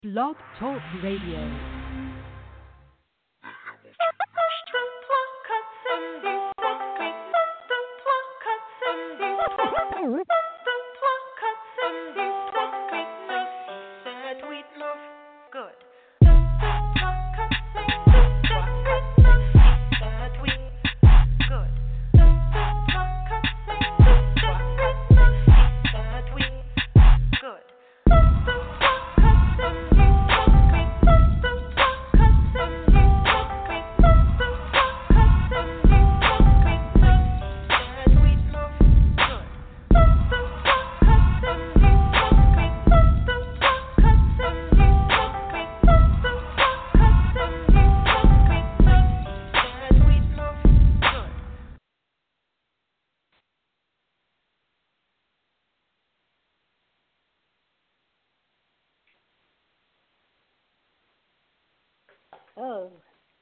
Blog Talk Radio. Oh.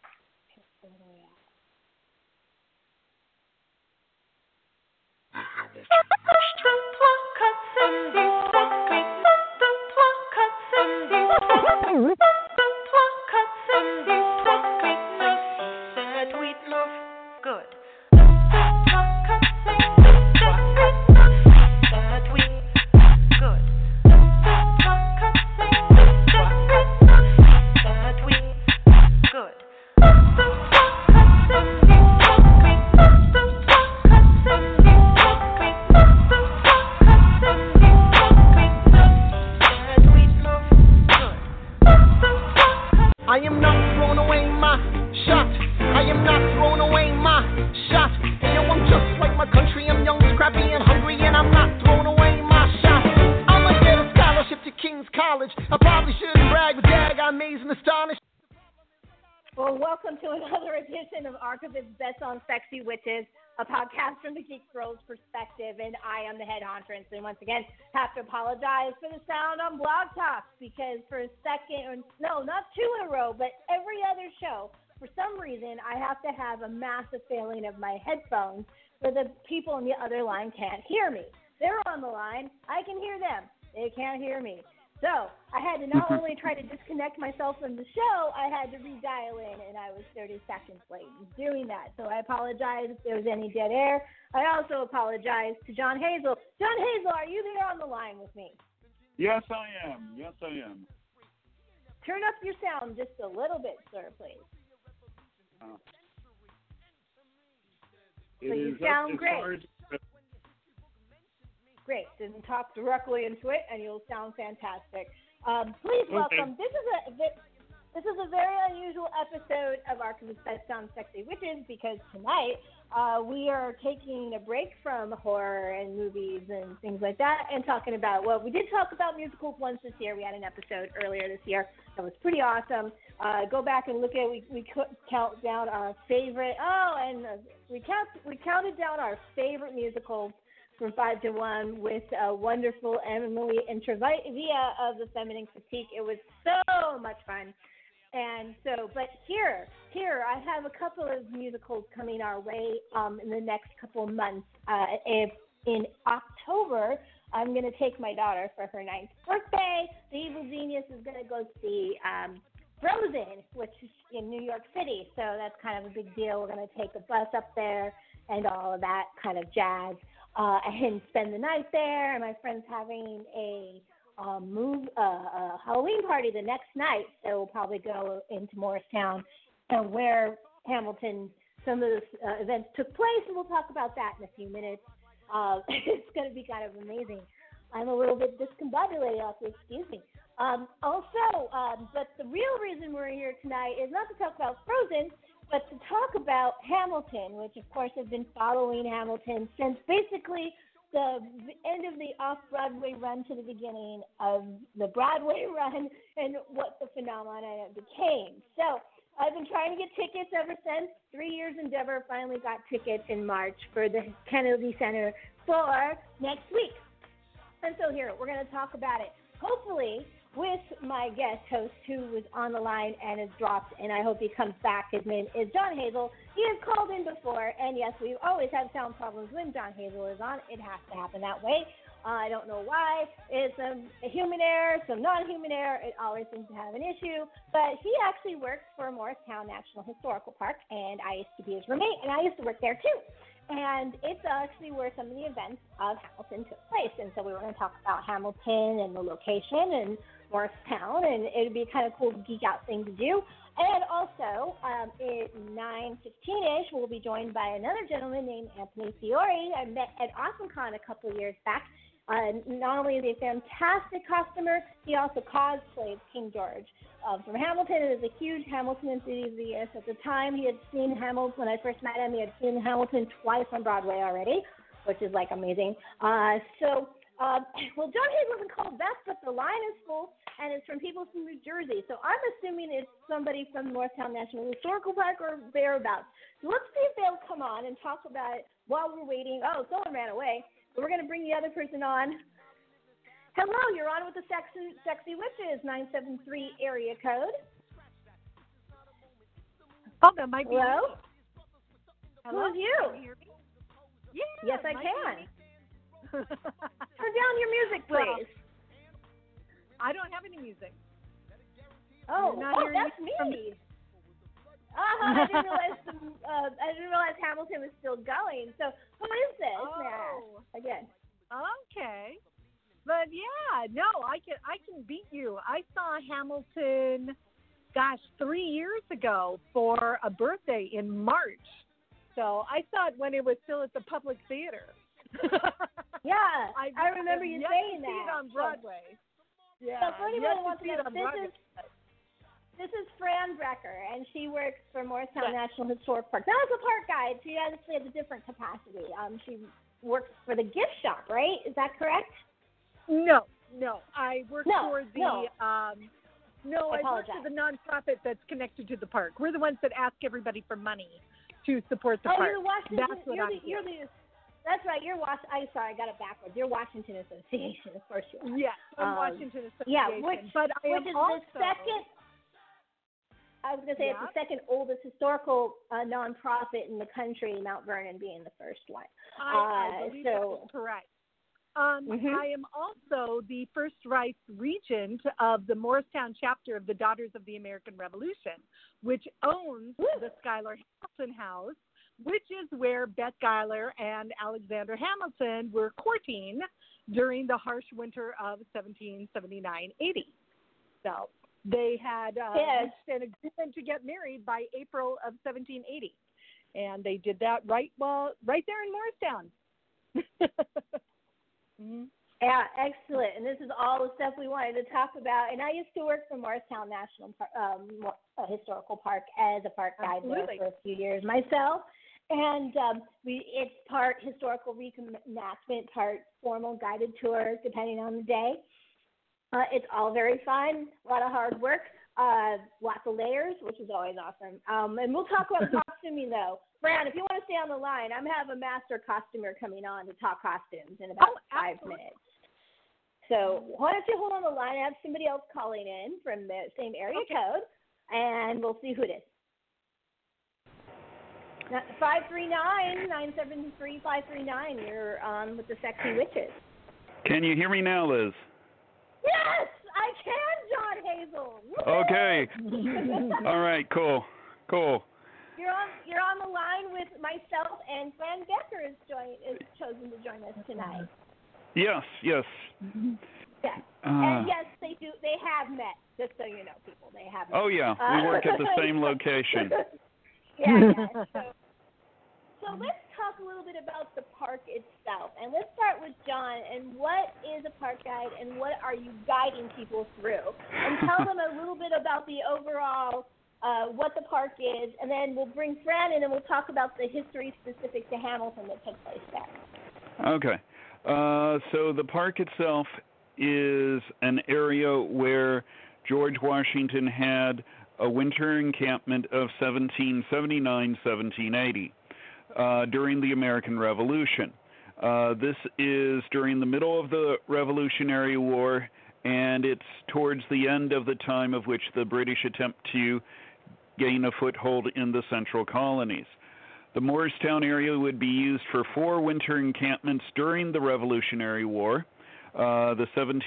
Sexy Witches, a podcast from the Geek Girls perspective, and I am the head hontress, and once again have to apologize for the sound on Blog Talk, because for a second, no, not two in a row, but every other show, for some reason, I have to have a massive failing of my headphones where the people on the other line can't hear me. They're on the line. I can hear them. They can't hear me. So I had to not only try to disconnect myself from the show, I had to redial in, and I was 30 seconds late in doing that. So I apologize if there was any dead air. I also apologize to John Hazel. John Hazel, are you there on the line with me? Yes, I am. Yes, I am. Turn up your sound just a little bit, sir, please. So you sound great. Great. Then talk directly into it, and you'll sound fantastic. Please welcome. Okay. This is a very unusual episode of Archivist Best Sound Sexy Witches, because tonight we are taking a break from horror and movies and things like that, and talking about, well, we did talk about musicals once this year. We had an episode earlier this year that was pretty awesome. Go back and look at it. We count down our favorite. We counted down our favorite musicals from 5 to 1 with wonderful Emily Intravia of the Feminine Critique. It was so much fun. And so, but here, I have a couple of musicals coming our way in the next couple of months. In October, I'm going to take my daughter for her 9th birthday. The Evil Genius is going to go see Frozen, which is in New York City. So that's kind of a big deal. We're going to take a bus up there and all of that kind of jazz. And spend the night there, and my friend's having a Halloween party the next night, so we'll probably go into Morristown and where Hamilton, some of the events took place, and we'll talk about that in a few minutes. It's going to be kind of amazing. I'm a little bit discombobulated, excuse me. But the real reason we're here tonight is not to talk about Frozen, but to talk about Hamilton, which, of course, I've been following Hamilton since basically the end of the off-Broadway run to the beginning of the Broadway run, and what the phenomenon it became. So I've been trying to get tickets ever since. 3 years endeavor, finally got tickets in March for the Kennedy Center for next week. And so here, we're going to talk about it. Hopefully, with my guest host, who was on the line and is dropped, and I hope he comes back. His name is John Hazel. He has called in before, and yes, we always have sound problems when John Hazel is on. It has to happen that way. I don't know why. It's a human error, some non-human error. It always seems to have an issue. But he actually works for Morristown National Historical Park, and I used to be his roommate, and I used to work there too. And it's actually where some of the events of Hamilton took place. And so we were going to talk about Hamilton and the location and Morristown, and it would be kind of cool geek out thing to do. And also, at 9:15-ish, we'll be joined by another gentleman named Anthony Fiore. I met at AwesomeCon a couple of years back. Not only is he a fantastic customer, he also cosplayed King George from Hamilton. It is a huge Hamilton enthusiast. At the time, he had seen Hamilton, when I first met him, he had seen Hamilton twice on Broadway already, which is, like, amazing. Well, John Hayes wasn't called that, but the line is full, and it's from people from New Jersey. So I'm assuming it's somebody from Morristown National Historical Park or thereabouts. So let's see if they'll come on and talk about it while we're waiting. Oh, someone ran away. So we're going to bring the other person on. Hello, you're on with the Sexy Witches, 973 area code. Oh, that might be Hello? me. Hello? Who's you? Can you hear me? Yeah, Yes, I can. Turn Turn down your music, please. I don't have any music. Oh, that's from me. I didn't realize Hamilton was still going. So who is this? May I ask again? Okay. But yeah, no, I can beat you. I saw Hamilton, 3 years ago for a birthday in March. So I saw it when it was still at the Public Theater. Yeah, I remember you saying that. See it on Broadway. Yeah. So for anyone who wants to know, this is Fran Brecker, and she works for Morristown National Historic Park. Now as a park guide, she actually has a different capacity. She works for the gift shop, right? Is that correct? No. I work for the I work for the nonprofit that's connected to the park. We're the ones that ask everybody for money to support the park. You're the Washington. That's what I'm doing. That's right. I'm sorry, I got it backwards. You're Washington Association, of course you are. Yes, I'm Washington Association. Yeah, which is also, the second. I was going to say it's the second oldest historical nonprofit in the country, Mount Vernon being the first one. I believe that is correct. I am also the first vice regent of the Morristown chapter of the Daughters of the American Revolution, which owns the Schuyler Hamilton House, which is where Bette Schuyler and Alexander Hamilton were courting during the harsh winter of 1779-80. So they had reached an agreement to get married by April of 1780, and they did that right there in Morristown. Yeah, excellent. And this is all the stuff we wanted to talk about. And I used to work for Morristown National Historical Park as a park guide there for a few years myself. And it's part historical reenactment, part formal guided tour, depending on the day. It's all very fun, a lot of hard work, lots of layers, which is always awesome. And we'll talk about costuming, though. Fran, if you want to stay on the line, I'm have a master costumer coming on to talk costumes in about 5 minutes. So why don't you hold on the line? I have somebody else calling in from the same area code, and we'll see who it is. 539-973-539. You're on with the Sexy Witches. Can you hear me now, Liz? Yes, I can, John Hazel. Woo-hoo! Okay. All right, cool. You're on the line with myself, and Fran Becker is chosen to join us tonight. Yes. Yes. And yes, they do. They have met. Just so you know, people, they have met. Oh yeah, we work at the same location. Yeah. So let's talk a little bit about the park itself, and let's start with John. And what is a park guide, and what are you guiding people through? And tell them a little bit about the overall, what the park is, and then we'll bring Fran in, and we'll talk about the history specific to Hamilton that took place there. Okay. So the park itself is an area where George Washington had a winter encampment of 1779-1780 during the American Revolution. This is during the middle of the Revolutionary War, and it's towards the end of the time of which the British attempt to gain a foothold in the central colonies. The Morristown area would be used for 4 winter encampments during the Revolutionary War. The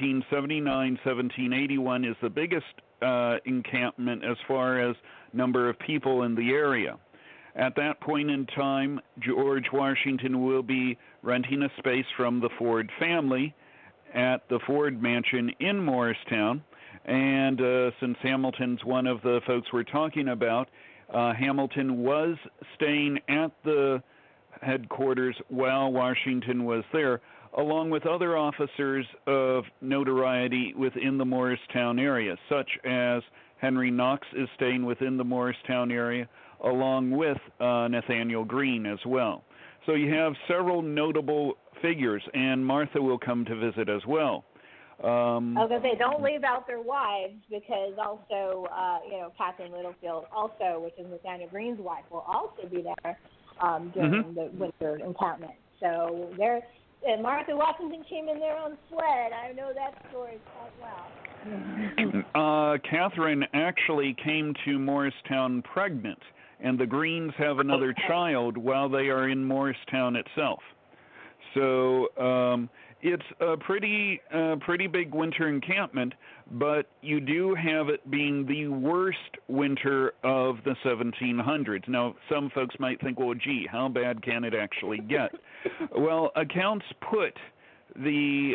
1779-1781 is the biggest encampment as far as number of people in the area. At that point in time, George Washington will be renting a space from the Ford family at the Ford Mansion in Morristown. And since Hamilton's one of the folks we're talking about, Hamilton was staying at the headquarters while Washington was there, along with other officers of notoriety within the Morristown area, such as Henry Knox is staying within the Morristown area, along with Nathaniel Greene as well. So you have several notable figures, and Martha will come to visit as well. I was going to say, don't leave out their wives, because also, Catherine Littlefield, also, which is Nathaniel Greene's wife, will also be there during the winter encampment. So and Martha Washington came in there on sled. I know that story quite well. Catherine actually came to Morristown pregnant, and the Greenes have another child while they are in Morristown itself. So it's a pretty big winter encampment, but you do have it being the worst winter of the 1700s. Now, some folks might think, well, gee, how bad can it actually get? Well, accounts put the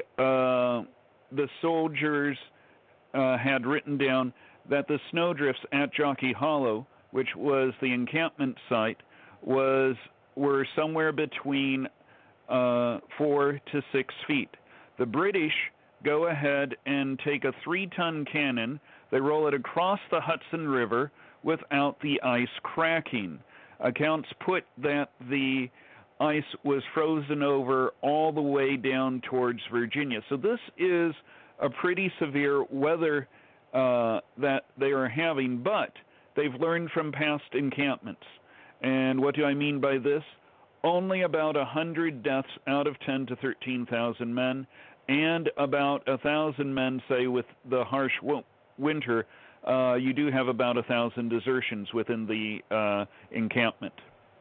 soldiers had written down that the snowdrifts at Jockey Hollow, which was the encampment site, were somewhere between 4 to 6 feet. The British go ahead and take a 3-ton cannon. They roll it across the Hudson River without the ice cracking. Accounts put that the ice was frozen over all the way down towards Virginia. So this is a pretty severe weather that they are having, but they've learned from past encampments. And what do I mean by this? Only about 100 deaths out of 10 to 13,000 men, and about 1,000 men, say, with the harsh winter. You do have about 1,000 desertions within the encampment.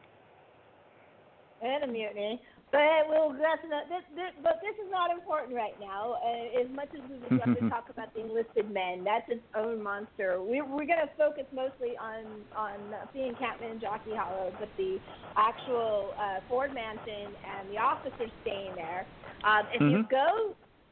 And a mutiny. But this is not important right now. As much as we would love to talk about the enlisted men, that's its own monster. We're going to focus mostly on the encampment in Jockey Hollow, but the actual Ford Mansion and the officers staying there. If you go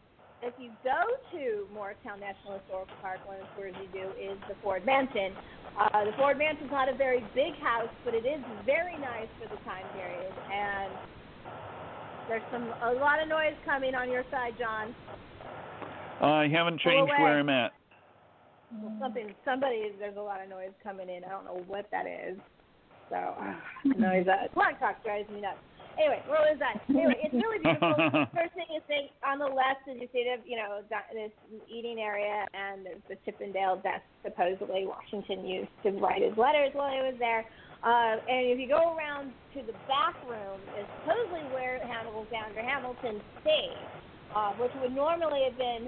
to Morristown National Historical Park, one of the tours you do is the Ford Mansion. The Ford Mansion's not a very big house, but it is very nice for the time period. And there's a lot of noise coming on your side, John. I haven't changed where I'm at. There's a lot of noise coming in. I don't know what that is. So, noise. Black talk drives me nuts. Anyway, what was that? Anyway, it's really beautiful. First thing you think on the left is you see this eating area, and there's the Chippendale desk supposedly Washington used to write his letters while he was there. And if you go around to the back room, is supposedly where Alexander Hamilton stayed, which would normally have been.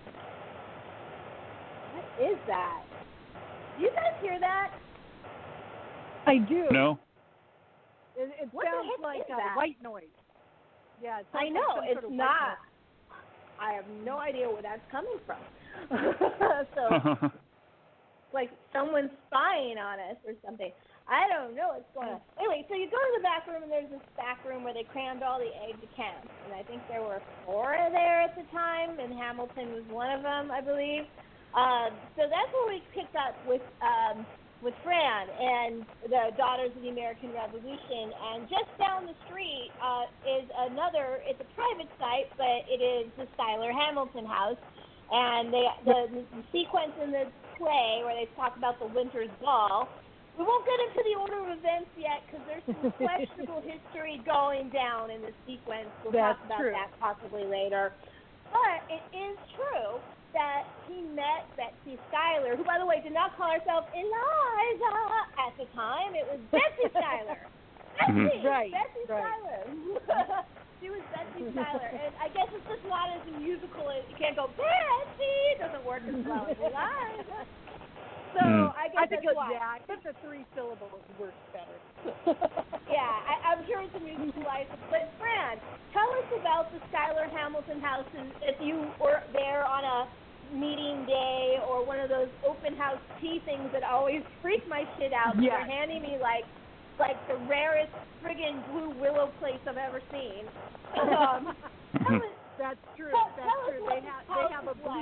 What is that? Do you guys hear that? I do. No. It sounds like white noise. Yeah, I know. It's not. I have no idea where that's coming from. So, like someone's spying on us or something. I don't know what's going on. Anyway, so you go to the back room, and there's this back room where they crammed all the aides de camp. And I think there were 4 there at the time, and Hamilton was one of them, I believe. So that's where we picked up with Fran and the Daughters of the American Revolution. And just down the street is it's a private site, but it is the Schuyler Hamilton House. And the sequence in the play where they talk about the Winter's Ball, we won't get into the order of events yet because there's some questionable history going down in the sequence. We'll talk about that possibly later. But it is true that he met Betsy Schuyler, who, by the way, did not call herself Eliza at the time. It was Betsy Schuyler. Betsy Schuyler. She was Betsy Schuyler. And I guess it's just not as musical as you can't go, Betsy! It doesn't work as well as Eliza. So I guess I think I think the 3 syllables works better. Yeah, I'm sure it's a musical license. But Fran, tell us about the Schuyler Hamilton House, and if you were there on a meeting day or one of those open house tea things that always freak my shit out. Yes. They're handing me like the rarest friggin' blue willow place I've ever seen. That's true. Tell true. They have a blue.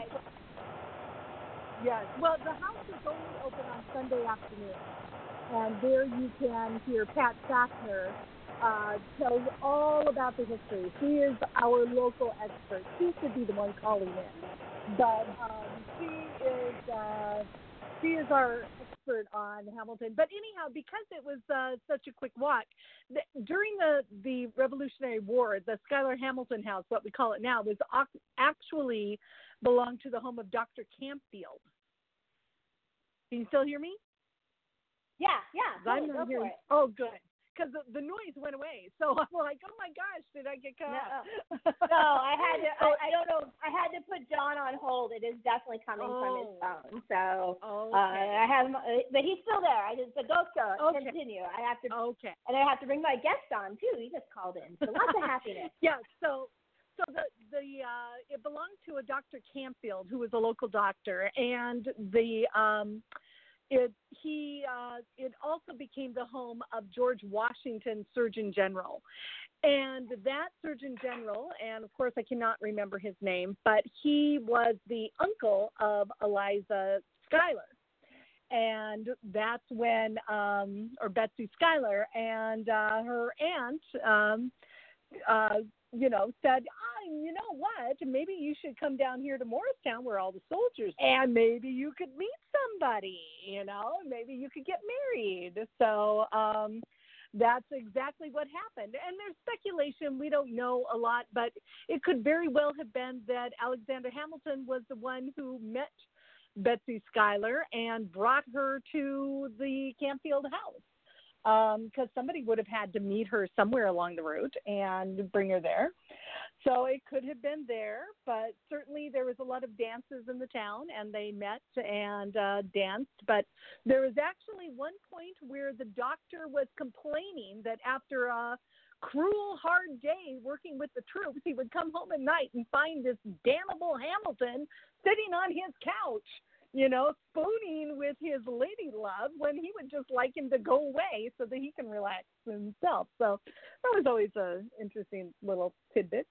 Yes. Well, the house is only open on Sunday afternoon, and there you can hear Pat Sackner tell you all about the history. She is our local expert. She should be the one calling in, but she is our expert on Hamilton. But anyhow, because it was such a quick walk, during the Revolutionary War, the Schuyler Hamilton House, what we call it now, was actually belonged to the home of Dr. Campfield. Can you still hear me? Yeah. I'm not hearing. Oh, good. Because the noise went away, so I'm like, oh my gosh, did I get cut off? No, I had to. I don't know. I had to put John on hold. It is definitely coming from his phone. So I have, but he's still there. But don't go. Okay. Continue. I have to. Okay. And I have to bring my guest on too. He just called in. So lots of happiness. Yeah. So it belonged to a Dr. Campfield, who was a local doctor, and it also became the home of George Washington, Surgeon General. And that Surgeon General, and of course I cannot remember his name, but he was the uncle of Eliza Schuyler. And that's when, or Betsy Schuyler, and her aunt, said, you know what, maybe you should come down here to Morristown where all the soldiers are, and maybe you could meet somebody, maybe you could get married. So that's exactly what happened. And there's speculation, we don't know a lot, but it could very well have been that Alexander Hamilton was the one who met Betsy Schuyler and brought her to the Campfield house. Because somebody would have had to meet her somewhere along the route and bring her there. So it could have been there, but certainly there was a lot of dances in the town, and they met and danced. But there was actually one point where the doctor was complaining that after a cruel, hard day working with the troops, he would come home at night and find this damnable Hamilton sitting on his couch, spooning with his lady love, when he would just like him to go away so that he can relax himself. So that was always an interesting little tidbit.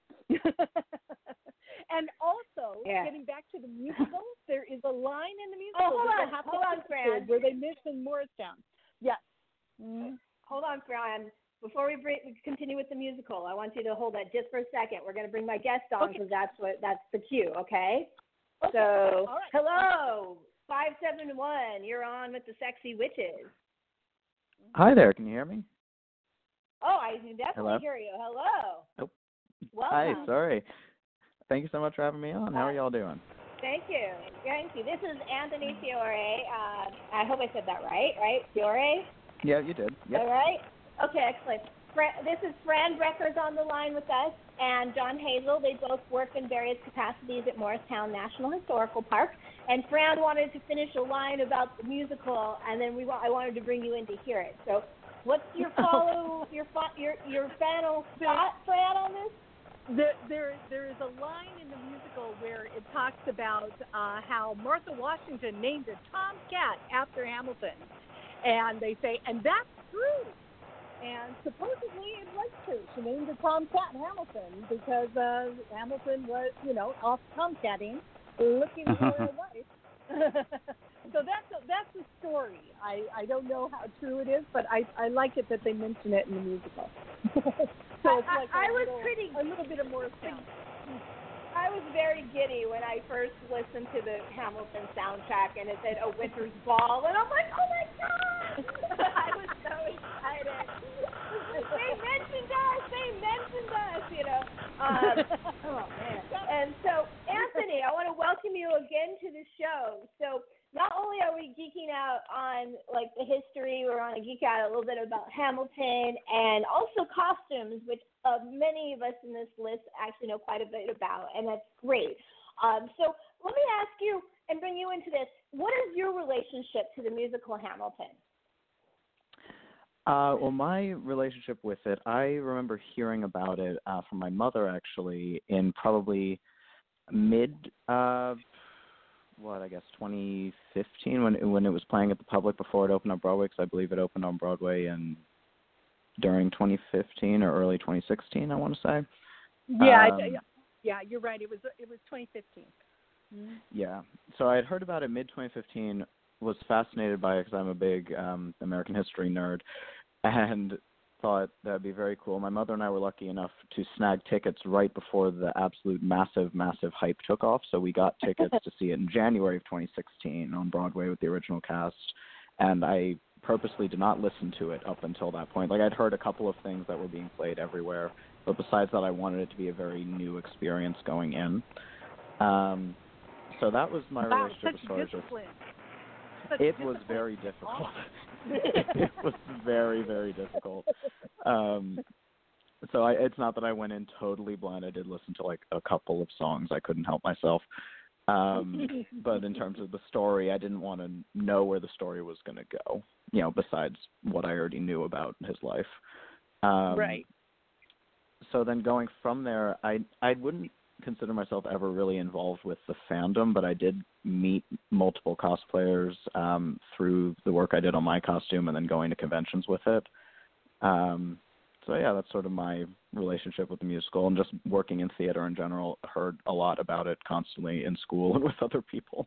And also, getting back to the musical, there is a line in the musical hold on, Fran, where they mention Morristown. Yes. Mm-hmm. Hold on, Fran. Before we continue with the musical, I want you to hold that just for a second. We're going to bring my guest on because that's the cue, okay? So, all right. Hello, 571. You're on with the Sexy Witches. Hi there. Can you hear me? Oh, I can definitely hear you. Hello. Oh. Welcome. Hi. Sorry. Thank you so much for having me on. How are y'all doing? Thank you. This is Anthony Fiore. I hope I said that right? Fiore? Yeah, you did. Yep. All right. Okay, excellent. This is Fran Brecker's on the line with us, and John Hazel. They both work in various capacities at Morristown National Historical Park. And Fran wanted to finish a line about the musical, and then I wanted to bring you in to hear it. So, what's your final thought, Fran, on this? There is a line in the musical where it talks about how Martha Washington named a tomcat after Hamilton, and they say, and that's true. And supposedly it was true. She named the tomcat Hamilton because Hamilton was, off tomcatting, looking for a wife. So that's the story. I don't know how true it is, but I like it that they mention it in the musical. So it's like a little bit of more sound. I was very giddy when I first listened to the Hamilton soundtrack, and it said "A Winter's Ball," and I'm like, oh my god! I was so excited. They mentioned us, oh man. And so, Anthony, I want to welcome you again to the show. So, not only are we geeking out on like the history, we're going to geek out a little bit about Hamilton and also costumes, which many of us in this list actually know quite a bit about, and that's great. So let me ask you, and bring you into this. What is your relationship to the musical Hamilton? Well, my relationship with it, I remember hearing about it from my mother, actually, in probably mid, 2015, when it was playing at the Public before it opened on Broadway, because I believe it opened on Broadway during 2015 or early 2016, I want to say. Yeah, you're right. It was 2015. Mm-hmm. Yeah. So I had heard about it mid-2015, was fascinated by it because I'm a big American history nerd, and thought that would be very cool. My mother and I were lucky enough to snag tickets right before the absolute massive hype took off, so we got tickets to see it in January of 2016 on Broadway with the original cast, and I purposely did not listen to it up until that point. Like, I'd heard a couple of things that were being played everywhere, but besides that, I wanted it to be a very new experience going in. So that was my relationship as far as it was very difficult. It was very, very difficult. So it's not that I went in totally blind. I did listen to like a couple of songs. I couldn't help myself. But in terms of the story, I didn't want to know where the story was going to go, besides what I already knew about his life. Right. So then going from there, I wouldn't consider myself ever really involved with the fandom, but I did meet multiple cosplayers through the work I did on my costume and then going to conventions with it. So yeah, that's sort of my relationship with the musical, and just working in theater in general, heard a lot about it constantly in school and with other people.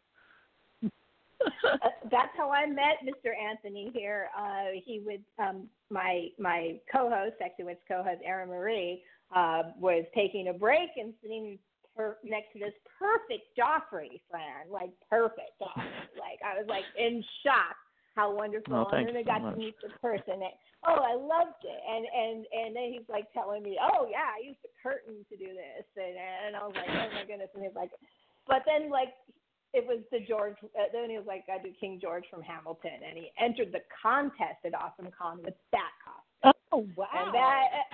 That's how I met Mr. Anthony here. He would, my co-host, Sexy Witch co-host, Erin Marie, was taking a break and sitting next to this perfect Joffrey, Fran, like perfect Joffrey. Like, I was like in shock how wonderful. Oh, and then I got to meet the person. I loved it. And then he's like telling me, oh yeah, I used to curtain to do this. And I was like, oh my goodness. And he's like, but then like, it was the George, then he was like, I do King George from Hamilton. And he entered the contest at AwesomeCon with that costume. Oh, wow. And that,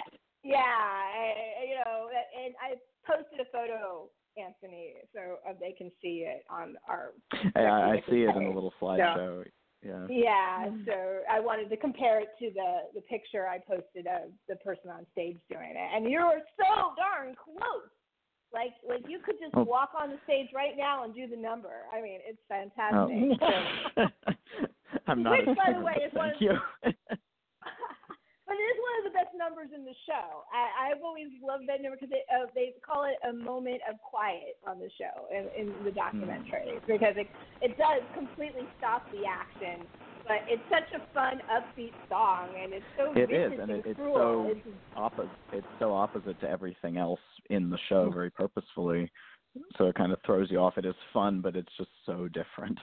and I posted a photo, Anthony, so they can see it on our. I see it in the little slideshow. Yeah. Yeah. So I wanted to compare it to the picture I posted of the person on stage doing it, and you were so darn close. Like you could just walk on the stage right now and do the number. I mean, it's fantastic. Oh. I'm not. Which, by the way, is one of. You. But it is one of the best numbers in the show. I've always loved that number because they call it a moment of quiet on the show in the documentary, because it does completely stop the action. But it's such a fun, upbeat song, and it's so vicious and cruel. It's so opposite to everything else in the show, very purposefully. So it kind of throws you off. It is fun, but it's just so different.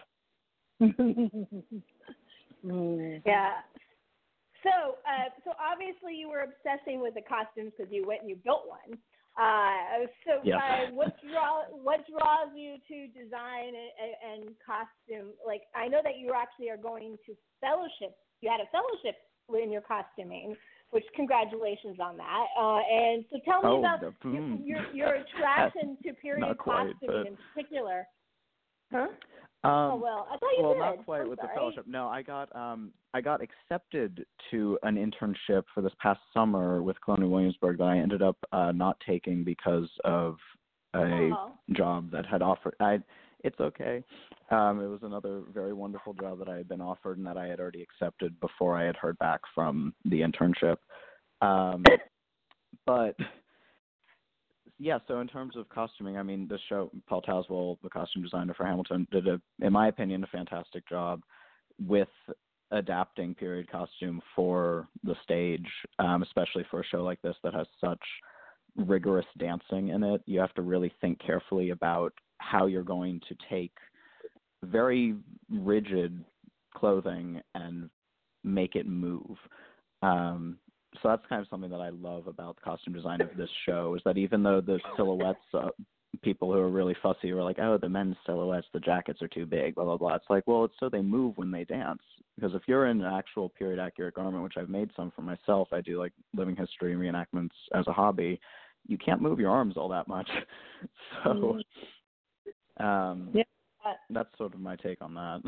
Yeah. So obviously you were obsessing with the costumes because you went and you built one. Yes. What draws you to design and costume? Like, I know that you actually are going to fellowship. You had a fellowship in your costuming, which congratulations on that. And so tell me about your attraction to period costuming in particular. Huh? I thought you did. Well, not quite with the fellowship. No, I got accepted to an internship for this past summer with Colonial Williamsburg that I ended up not taking because of a job that had offered. It's okay. It was another very wonderful job that I had been offered and that I had already accepted before I had heard back from the internship. But yeah, so in terms of costuming, I mean, the show, Paul Tazewell, the costume designer for Hamilton, did, in my opinion, a fantastic job with adapting period costume for the stage, especially for a show like this that has such rigorous dancing in it. You have to really think carefully about how you're going to take very rigid clothing and make it move. So that's kind of something that I love about the costume design of this show, is that even though the silhouettes, people who are really fussy are like, oh, the men's silhouettes, the jackets are too big, blah, blah, blah. It's like, well, it's so they move when they dance. Because if you're in an actual period-accurate garment, which I've made some for myself, I do like living history reenactments as a hobby, you can't move your arms all that much. So, that's sort of my take on that.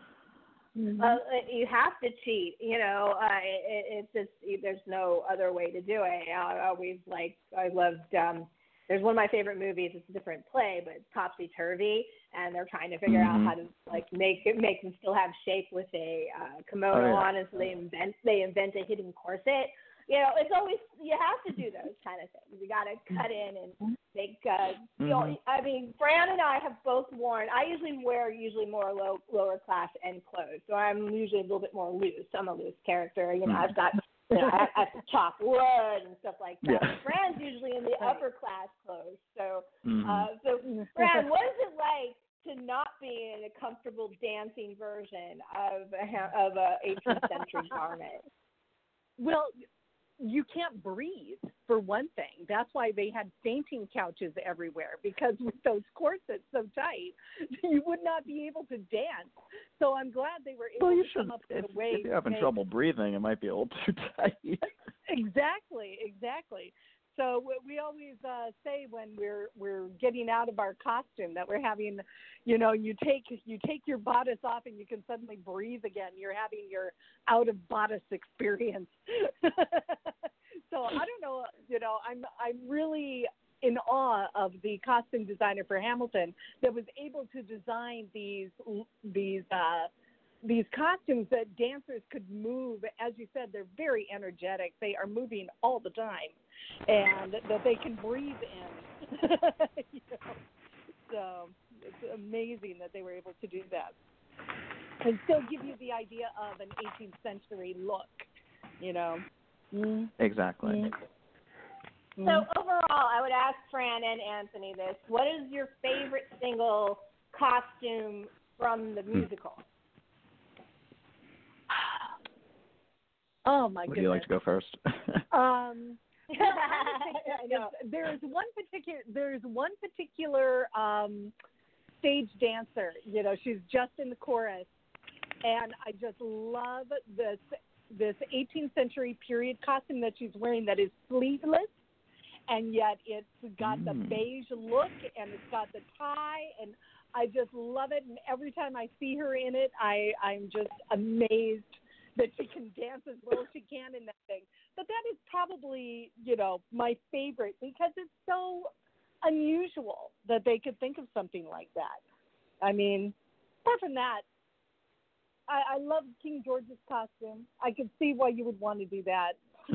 You have to cheat, it's just, there's no other way to do it. I loved, there's one of my favorite movies, it's a different play, but it's Topsy Turvy, and they're trying to figure out how to make them still have shape with a kimono on, and so they invent a hidden corset. It's always, you have to do those kind of things. You got to cut in and make, I mean, Fran and I have both worn, I usually wear more lower class end clothes, so I'm usually a little bit more loose. I'm a loose character. I've got, I have to chop wood and stuff like that. Yeah. Fran's usually in the upper class clothes. So, so Fran, what is it like to not be in a comfortable dancing version of a 18th century garment? Well, you can't breathe, for one thing. That's why they had fainting couches everywhere, because with those corsets so tight, you would not be able to dance. So I'm glad they were able to come up with a way. If you're having trouble breathing, it might be a little too tight. Exactly. So we always say when we're getting out of our costume that we're having, you take your bodice off and you can suddenly breathe again. You're having your out of bodice experience. So I don't know, I'm really in awe of the costume designer for Hamilton that was able to design these costumes that dancers could move. As you said, they're very energetic. They are moving all the time, and that they can breathe in. So it's amazing that they were able to do that and still give you the idea of an 18th century look, Exactly. So overall, I would ask Fran and Anthony this: what is your favorite single costume from the musical? Oh my goodness! Would you like to go first? There's one particular stage dancer. She's just in the chorus, and I just love this 18th century period costume that she's wearing that is sleeveless, and yet it's got the beige look and it's got the tie, and I just love it. And every time I see her in it, I'm just amazed that she can dance as well as she can in that thing. But that is probably, my favorite, because it's so unusual that they could think of something like that. I mean, apart from that, I love King George's costume. I could see why you would want to do that.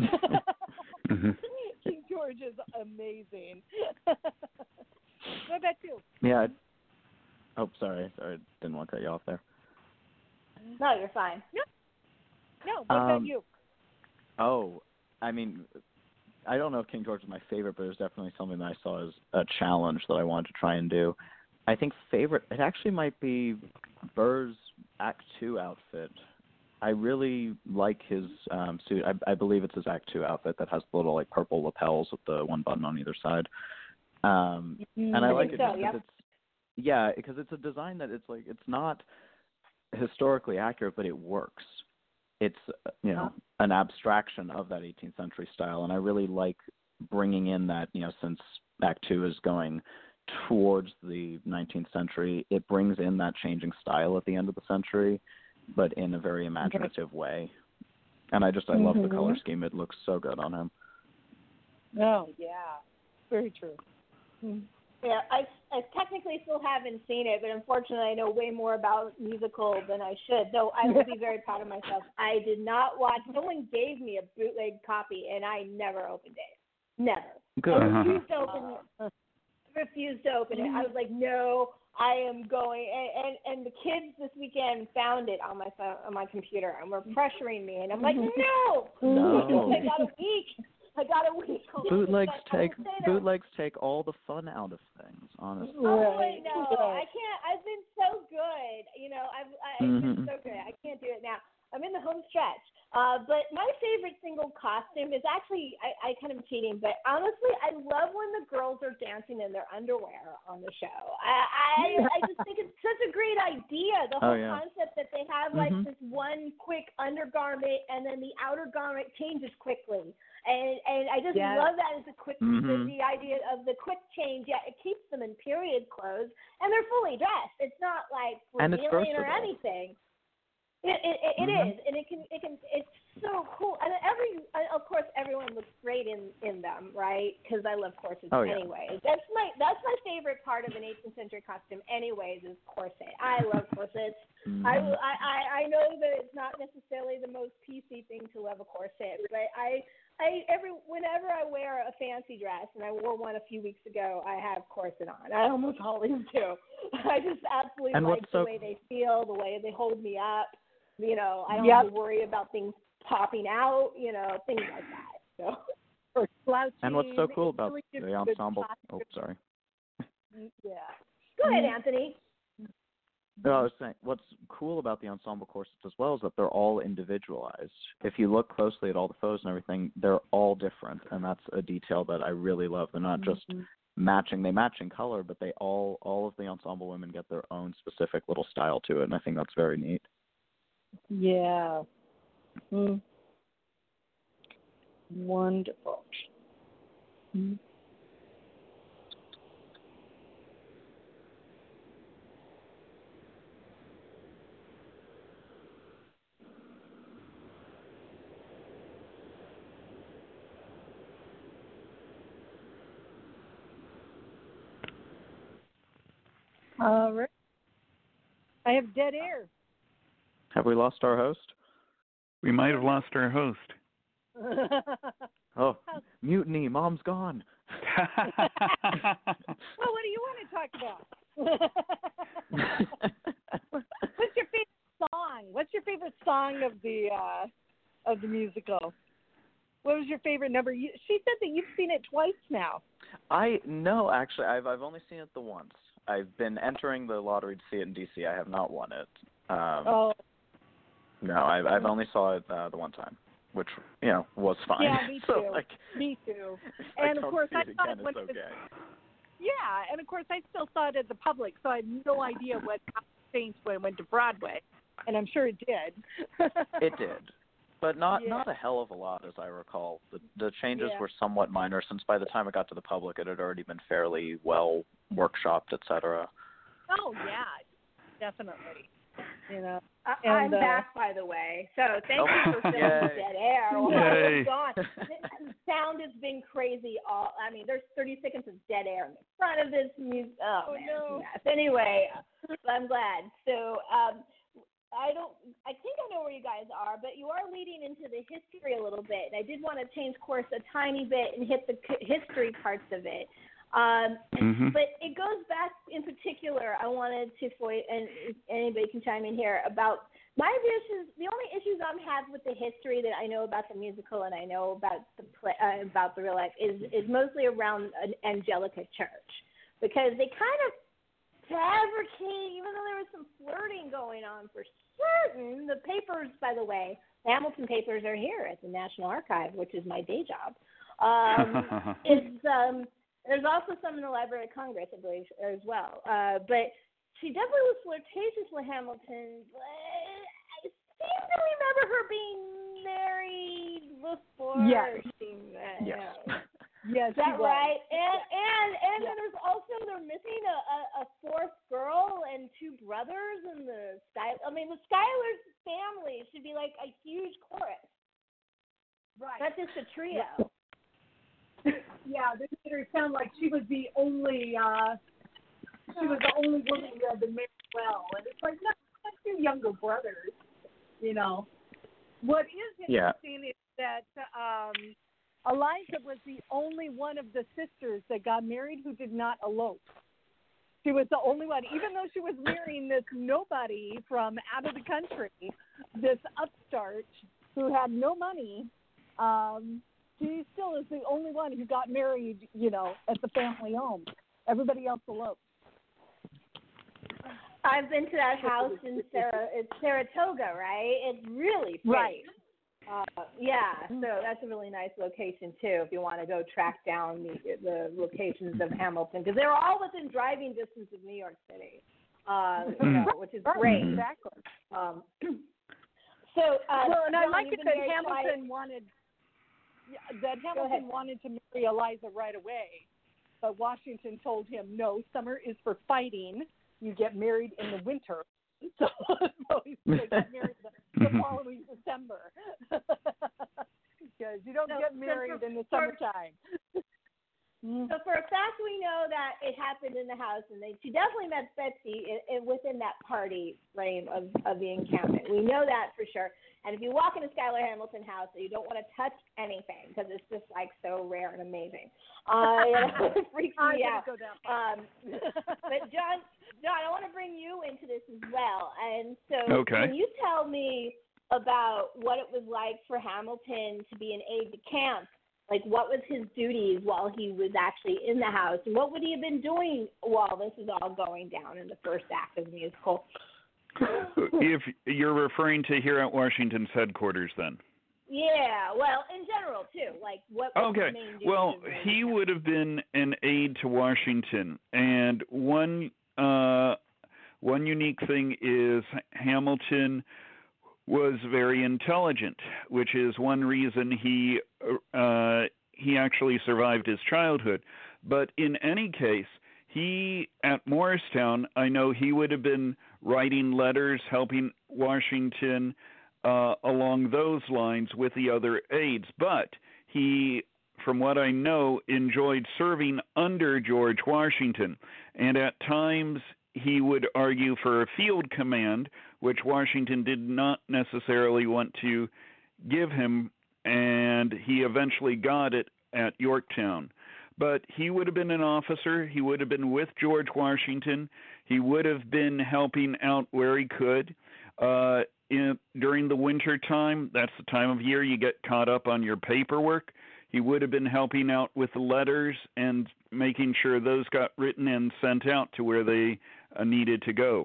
King George is amazing. What about you? Yeah. Oh, sorry. Didn't want to cut you off there. No, you're fine. No, what about you? Oh, I mean, I don't know if King George is my favorite, but it was definitely something that I saw as a challenge that I wanted to try and do. I think favorite, it actually might be Burr's Act 2 outfit. I really like his suit. I believe it's his Act 2 outfit that has the little purple lapels with the one button on either side. And I like it because because it's a design that it's not historically accurate, but it works. It's an abstraction of that 18th century style, and I really like bringing in that, since Act 2 is going towards the 19th century, it brings in that changing style at the end of the century, but in a very imaginative way. And I love the color scheme. It looks so good on him. Oh, yeah. Very true. Yeah, I technically still haven't seen it, but unfortunately I know way more about musical than I should, though I will be very proud of myself. I did not watch. Someone gave me a bootleg copy, and I never opened it. Never. Good. I refused to open it. I was like, no, I am going. And the kids this weekend found it on my phone, on my computer, and were pressuring me, and I'm like, no. I got a week. Bootlegs take all the fun out of things, honestly. Oh, I know. I can't. I've been so good. I've been so good. I can't do it now. I'm in the home stretch. But my favorite single costume is actually, I kind of cheating, but honestly, I love when the girls are dancing in their underwear on the show. I just think it's such a great idea. The whole concept that they have this one quick undergarment and then the outer garment changes quickly. And I just love that as a quick, the idea of the quick change. Yeah, it keeps them in period clothes, and they're fully dressed. It's not like revealing or anything. It is, and it's so cool. And of course, everyone looks great in them, right? Because I love corsets anyway. That's my favorite part of an 18th century costume, anyways, is corset. I love corsets. I know that it's not necessarily the most PC thing to love a corset, but whenever I wear a fancy dress, and I wore one a few weeks ago, I have corset on. I almost always do. I just absolutely like the way they feel, the way they hold me up. You know, I don't have to worry about things popping out, you know, things like that. So. And what's so cool about the ensemble? Oh, sorry. Yeah. Go ahead, Anthony. No, I was saying, what's cool about the ensemble corsets as well is that they're all individualized. If you look closely at all the photos and everything, they're all different, and that's a detail that I really love. They're not just matching; they match in color, but they all of the ensemble women get their own specific little style to it, and I think that's very neat. Yeah. Wonderful. All right. I have dead air. Have we lost our host? We might have lost our host. Oh, mutiny! Mom's gone. Well, what do you want to talk about? What's your favorite song? What's your favorite song of the musical? What was your favorite number? She said that you've seen it twice now. No, actually, I've only seen it the once. I've been entering the lottery to see it in DC. I have not won it. No, I've only saw it the one time, which was fine. Yeah, me too. So, me too. And of course, I thought it was okay. Yeah, and of course, I still saw it at the Public, so I have no idea what changed when it went to Broadway, and I'm sure it did. It did, but not a hell of a lot, as I recall. The changes were somewhat minor, since by the time it got to the Public, it had already been fairly well workshopped, etc. Oh yeah, definitely. I'm back, by the way. So thank you for filling the dead air while I was gone. The sound has been crazy. There's 30 seconds of dead air in the front of this music. Oh man, no. Anyway, I'm glad. So I think I know where you guys are, but you are leading into the history a little bit, and I did want to change course a tiny bit and hit the history parts of it. But it goes back in particular. I wanted to, and anybody can chime in here, about my issues. The only issues I'm having with the history that I know about the musical and I know about the play, about the real life is mostly around Angelica Church, because they kind of fabricate, even though there was some flirting going on for certain. The papers, by the way, the Hamilton papers are here at the National Archive, which is my day job. There's also some in the Library of Congress, I believe, as well. But she definitely was flirtatious with Hamilton. But I seem to remember her being married before. Yes. Yes, is that right? And then they're missing a fourth girl and two brothers, and the Schuyler family should be like a huge chorus. Right. Not just a trio. Yeah, they made her sound like she was the only woman who had been married well, and it's like, no, that's two younger brothers. What is interesting is that Eliza was the only one of the sisters that got married who did not elope. She was the only one, even though she was marrying this nobody from out of the country, this upstart who had no money. She still is the only one who got married, at the family home. Everybody else eloped. I've been to that house in Saratoga, right? It's really pretty. Right. So that's a really nice location, too, if you want to go track down the locations of Hamilton, because they're all within driving distance of New York City, which is great. Exactly. And I like it that Hamilton wanted... that Hamilton wanted to marry Eliza right away, but Washington told him, no, summer is for fighting. You get married in the winter. So he got married the following December. Because you don't get married in the summertime. So for a fact, we know that it happened in the house, and she definitely met Betsy within that party frame of the encampment. We know that for sure. And if you walk into Skylar Hamilton's house, you don't want to touch anything because it's just like so rare and amazing. It freaks me out. But John, I want to bring you into this as well. And so Can you tell me about what it was like for Hamilton to be an aide de camp? Like, what was his duties while he was actually in the house? And what would he have been doing while this is all going down in the first act of the musical? If you're referring to here at Washington's headquarters, then. Yeah, well, in general, too. Like, what was his main duties? Well, he would have been an aide to Washington. And one unique thing is Hamilton was very intelligent, which is one reason he actually survived his childhood. But in any case, he at Morristown, I know he would have been writing letters, helping Washington along those lines with the other aides. But he, from what I know, enjoyed serving under George Washington, and at times he would argue for a field command, which Washington did not necessarily want to give him, and he eventually got it at Yorktown. But he would have been an officer. He would have been with George Washington. He would have been helping out where he could. During the winter time, that's the time of year you get caught up on your paperwork. He would have been helping out with the letters and making sure those got written and sent out to where they needed to go.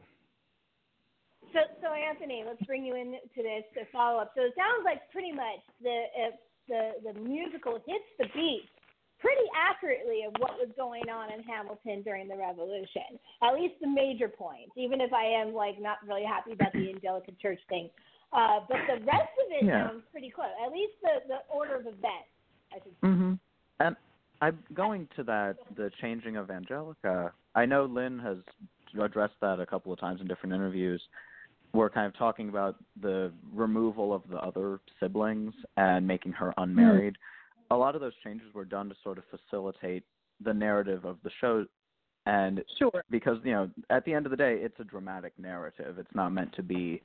So Anthony, let's bring you into this to follow up. So it sounds like pretty much the musical hits the beat pretty accurately of what was going on in Hamilton during the Revolution, at least the major points, even if I am like not really happy about the Angelica Church thing. But the rest of it sounds pretty close, at least the order of events, I should say. Mm-hmm. And I'm going to the changing of Angelica. I know Lynn has addressed that a couple of times in different interviews. We're kind of talking about the removal of the other siblings and making her unmarried. A lot of those changes were done to sort of facilitate the narrative of the show. And because, at the end of the day, it's a dramatic narrative. It's not meant to be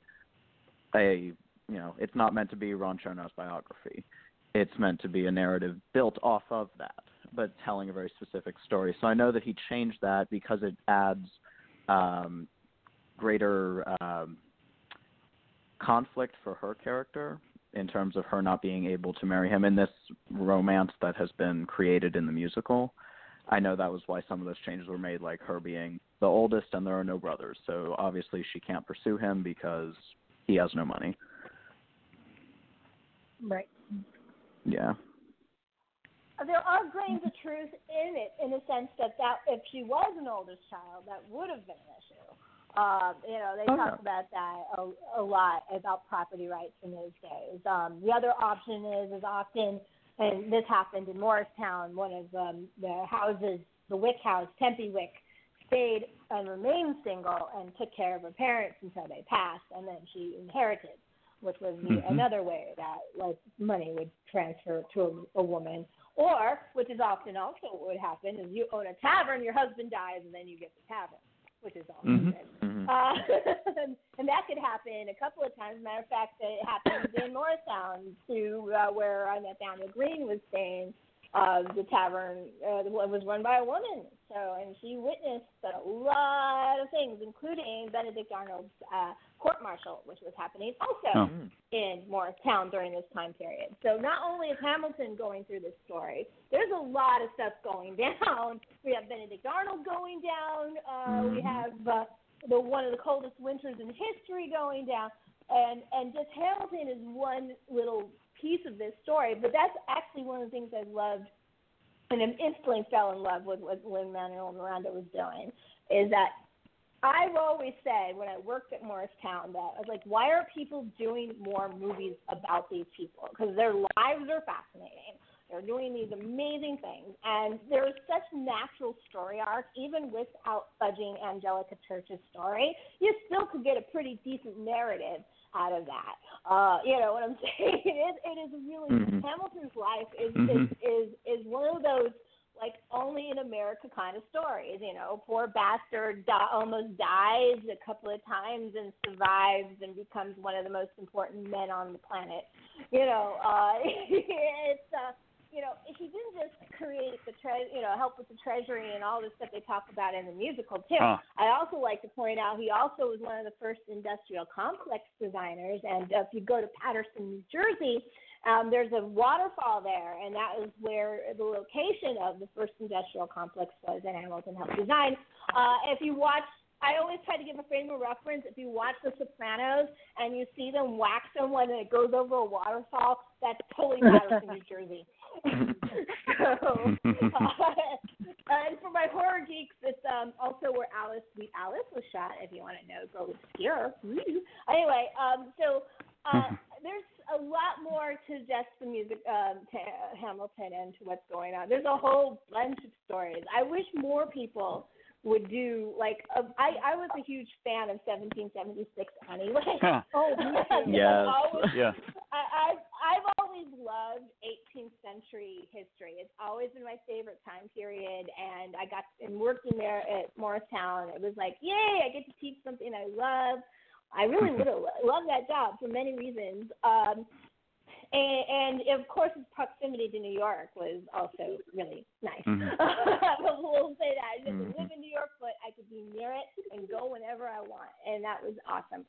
it's not meant to be Ron Chernow's biography. It's meant to be a narrative built off of that, but telling a very specific story. So I know that he changed that because it adds greater conflict for her character in terms of her not being able to marry him in this romance that has been created in the musical. I know that was why some of those changes were made, like her being the oldest and there are no brothers. So obviously she can't pursue him because he has no money. Right. Yeah. There are grains of truth in it, in the sense that if she was an oldest child, that would have been an issue. They talk about that a lot, about property rights in those days. The other option is often, and this happened in Morristown, one of the houses, the Wick house, Tempe Wick, stayed and remained single and took care of her parents until they passed, and then she inherited, which was another way that money would transfer to a woman. Or, which is often also what would happen, is you own a tavern, your husband dies, and then you get the tavern, which is also good. And that could happen a couple of times. Matter of fact, it happened in Morristown, too, where Nathaniel Green was staying. The tavern was run by a woman, and she witnessed a lot of things, including Benedict Arnold's court-martial, which was happening also in Morristown during this time period. So not only is Hamilton going through this story, there's a lot of stuff going down. We have Benedict Arnold going down. We have one of the coldest winters in history going down, and just Hamilton is one little piece of this story. But that's actually one of the things I loved, and I instantly fell in love with what Lin-Manuel Miranda was doing, is that I've always said when I worked at Morristown that I was like, why are people doing more movies about these people? Because their lives are fascinating. They're doing these amazing things, and there's such natural story arc, even without fudging Angelica Church's story. You still could get a pretty decent narrative out of that. You know what I'm saying? It is really Hamilton's life is one of those like only in America kind of stories. You know, poor bastard almost dies a couple of times and survives and becomes one of the most important men on the planet. You know, it's you know, he didn't just create the help with the treasury and all this stuff they talk about in the musical too. I also like to point out he also was one of the first industrial complex designers. And if you go to Paterson, New Jersey, there's a waterfall there, and that is where the location of the first industrial complex was, and Hamilton helped design. If you watch, I always try to give a frame of reference. If you watch The Sopranos and you see them wax someone and it goes over a waterfall, that's totally Paterson, New Jersey. So, and for my horror geeks, it's also where Sweet Alice was shot. If you want to know, go obscure. Anyway, there's a lot more to just the music to Hamilton and to what's going on. There's a whole bunch of stories. I wish more people would do like I was a huge fan of 1776 anyway. Oh, me too. Yes. I've always loved 18th century history. It's always been my favorite time period, and I got in working there at Morristown. It was like, yay! I get to teach something I love. I really would have loved that job for many reasons. And of course, its proximity to New York was also really nice. But we'll say that. I didn't live in New York, but I could be near it and go whenever I want, and that was awesome.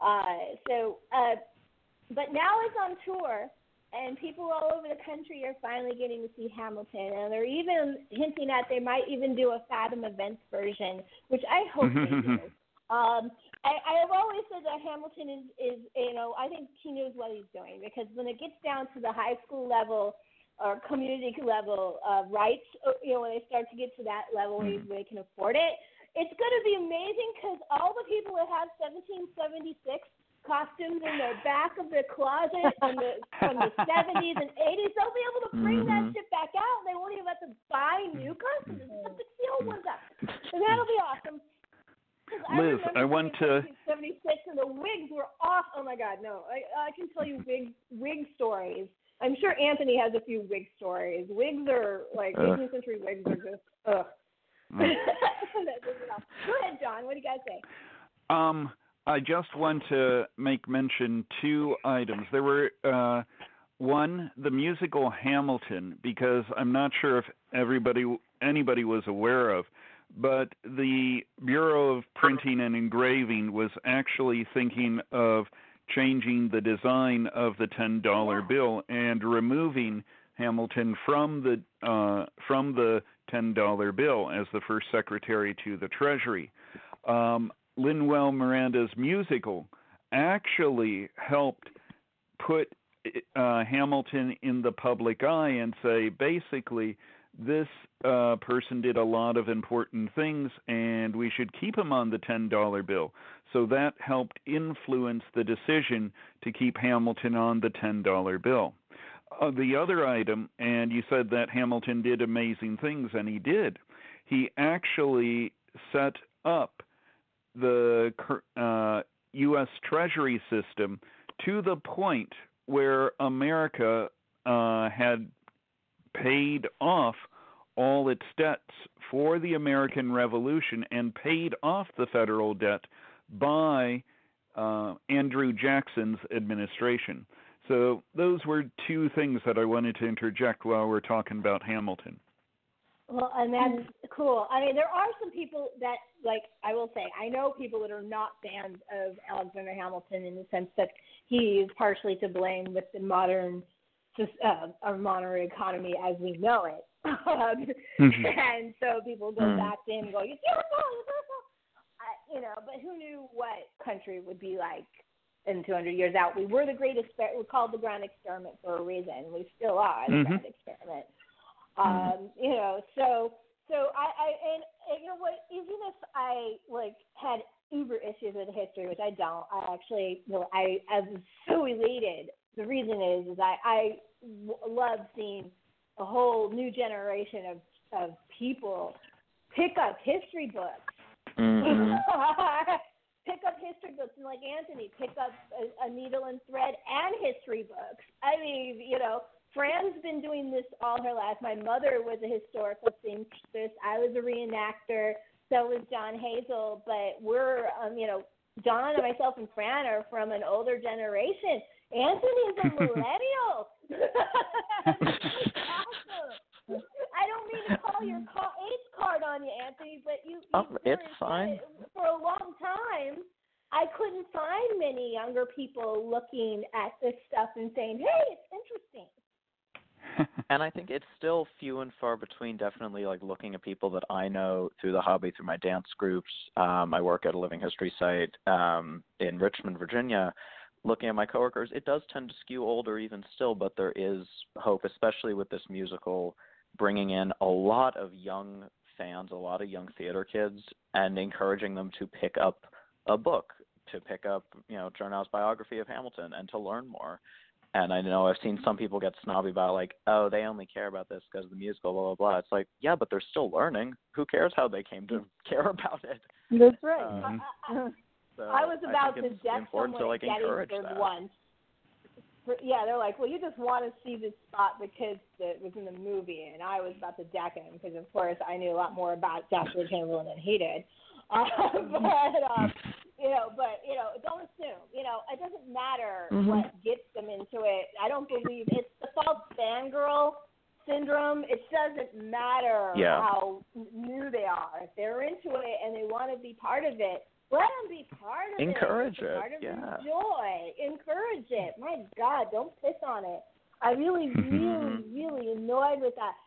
But now it's on tour, and people all over the country are finally getting to see Hamilton, and they're even hinting at they might even do a Fathom Events version, which I hope they do. I have always said that Hamilton is, you know, I think he knows what he's doing, because when it gets down to the high school level or community level rights, you know, when they start to get to that level where they can afford it, it's going to be amazing, because all the people that have 1776 costumes in the back of their closet from the 70s and 80s, they'll be able to bring that shit back out. They won't even have to buy new costumes. Just fix the old ones up. And that'll be awesome. Liz, I want to. 76 and the wigs were off. Oh my God, no! I can tell you wig stories. I'm sure Anthony has a few wig stories. Wigs are like 18th century wigs are just ugh. Go ahead, John. What do you guys say? I just want to make mention two items. There were one, the musical Hamilton, because I'm not sure if anybody was aware of. But the Bureau of Printing and Engraving was actually thinking of changing the design of the $10 bill and removing Hamilton from the $10 bill as the first secretary to the Treasury. Lin-Manuel Miranda's musical actually helped put Hamilton in the public eye and say, basically, this person did a lot of important things, and we should keep him on the $10 bill. So that helped influence the decision to keep Hamilton on the $10 bill. The other item, and you said that Hamilton did amazing things, and he did. He actually set up the U.S. Treasury system to the point where America had paid off all its debts for the American Revolution and paid off the federal debt by Andrew Jackson's administration. So those were two things that I wanted to interject while we're talking about Hamilton. Well, and that's cool. I mean, there are some people that, like, I will say, I know people that are not fans of Alexander Hamilton in the sense that he is partially to blame with the modern economy as we know it. And so people go back in and go, you're terrible. You know, but who knew what country would be like in 200 years out? We were the great experiment. We're called the Grand Experiment for a reason. We still are the Grand Experiment. You know, so I you know what? Even if I had uber issues with history, which I don't, I actually, I was so elated. The reason is I love seeing a whole new generation of people pick up history books. Mm-hmm. Pick up history books, and like Anthony, pick up a needle and thread and history books. I mean, Fran's been doing this all her life. My mother was a historical seamstress. I was a reenactor. So was John Hazel. But we're, John and myself and Fran are from an older generation. Anthony's a millennial. Awesome. I don't mean to call your age card on you, Anthony, but it's fine. For a long time, I couldn't find many younger people looking at this stuff and saying, hey, it's interesting. And I think it's still few and far between, definitely, like looking at people that I know through the hobby, through my dance groups. I work at a living history site in Richmond, Virginia. Looking at my coworkers, it does tend to skew older even still, but there is hope, especially with this musical, bringing in a lot of young fans, a lot of young theater kids, and encouraging them to pick up a book, to pick up, Jernau's biography of Hamilton, and to learn more. And I know I've seen some people get snobby about, like, oh, they only care about this because of the musical, blah, blah, blah. It's like, yeah, but they're still learning. Who cares how they came to care about it? That's right. So I was about to deck someone at Gettysburg once. Yeah, they're like, well, you just want to see this spot because it was in the movie, and I was about to deck him because, of course, I knew a lot more about Joshua Chamberlain than he did. Don't assume. It doesn't matter what gets them into it. I don't believe it's the false fangirl syndrome. It doesn't matter how new they are. If they're into it and they want to be part of it, let them be part of Encourage it. Part of the joy. Encourage it. My God, don't piss on it. I really, really, really annoyed with that.